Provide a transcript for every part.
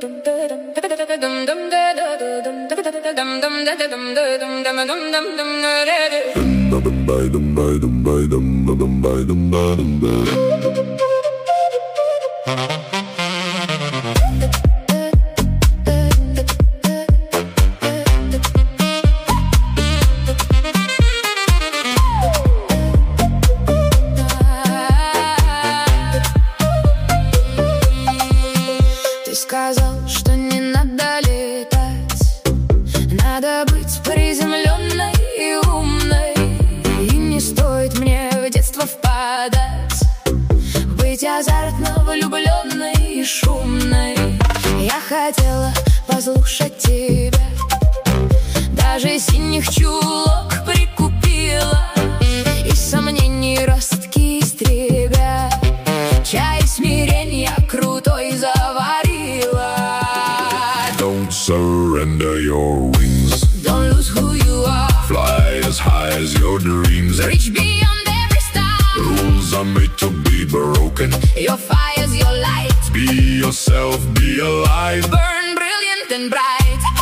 Ты сказал, что не надо летать, надо быть приземленной и умной. И не стоит мне в детство впадать, быть азартно влюбленной и шумной. Я хотела послушать тебя, даже синих чулок прикупила, и сомнений ростки истребя, чай смиренья крутой заварила. Don't surrender your wings, Don't lose who you are, fly as high as your dreams. reach beyond every star. Rules are made to be broken. Your fire's your light, Be yourself, be alive. burn brilliant and bright.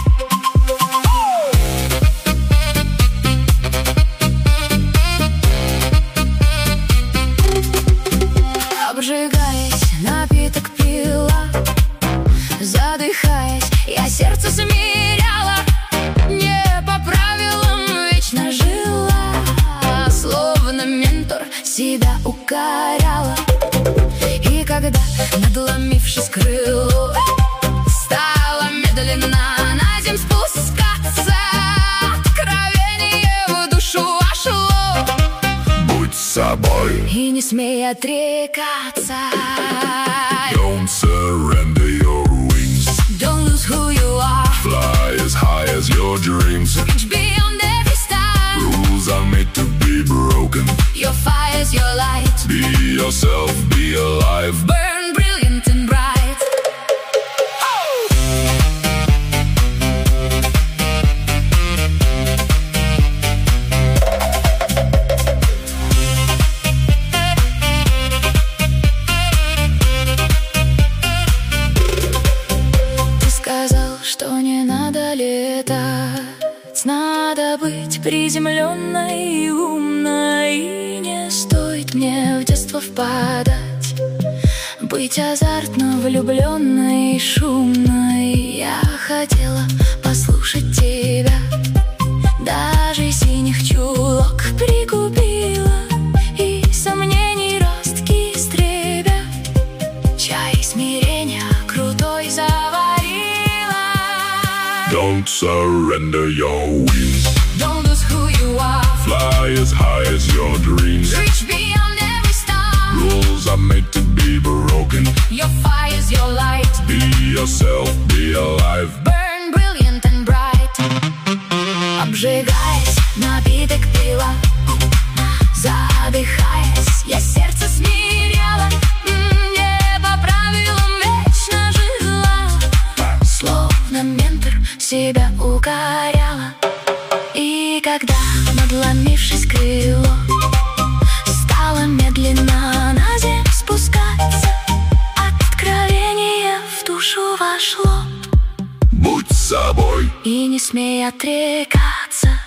Обжигаясь, напиток пила, задыхаясь, я сердце смиряла, не по правилам вечно жила, словно ментор себя укоряла. И когда, надломившись крыло, стала медленно на земь спускаться, откровение в душу вошло. Будь собой. И не смей отрекаться. Don't surrender your wings, Don't lose who you are, fly as high as your dreams. reach beyond every star. Rules are made to be broken. Your fire's your light, Be yourself, be alive. burn brilliant and bright. Ты сказал, что не надо летать, надо быть приземленной и умной. И не стоит мне в детство впадать, быть азартно влюбленной и шумной. Я хотела послушать тебя, даже синих чулок прикупила, и сомнений ростки истребя, чай смирения крутой заварила. Don't surrender your wings, Don't lose who you are, fly as high as your dreams. reach beyond every star. Rules are made to be broken. Your fire's your light, Be yourself, be alive. burn brilliant and bright. Обжигаясь, напиток пила, задыхаясь, я сердце смиряла, не по правилам вечно жила, словно ментор себя укоряла. И когда, надломившись крыло, стала медленно на земь спускаться, откровение в душу вошло. Будь собой. И не смей отрекаться.